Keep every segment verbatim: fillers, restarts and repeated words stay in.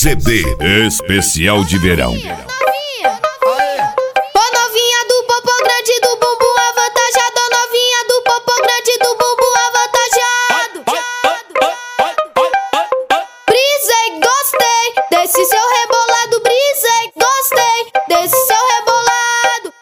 C D especial de verão. Desse seu rebolado, brisei, gostei. Desse seu rebolado.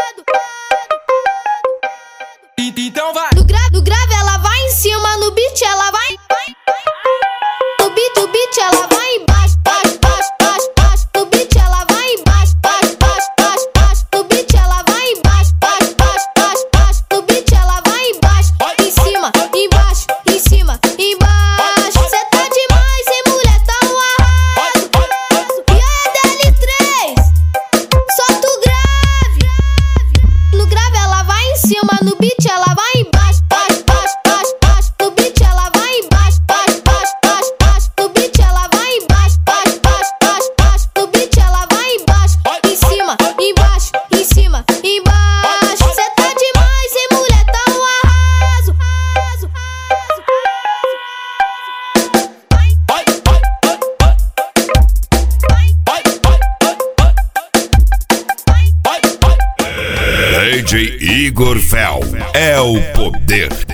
Então vai. No, gra no grave ela vai em cima, no beat ela vai. No beat, no beat ela vai embaixo, baixo, baixo, baixo, baixo. No beat ela vai embaixo, baixo, baixo, baixo, baixo. No beat ela vai embaixo, baixo, baixo, baixo, baixo. No beat ela vai embaixo, em cima, embaixo, em cima, embaixo. Cê tá demais, hein, mulher, tá um arraso. E aí, D L três, solta o grave. No grave ela vai em cima, no beat ela vai embaixo, baixo, baixo, baixo, baixo. No beat ela vai embaixo, baixo, baixo, baixo, baixo. No beat ela vai embaixo, baixo, baixo, baixo, baixo. No beat ela vai embaixo, em cima, embaixo, em cima, embaixo. Cê tá demais, hein, mulher, tá um arraso. Arraso, D J Igor Fel é o poder.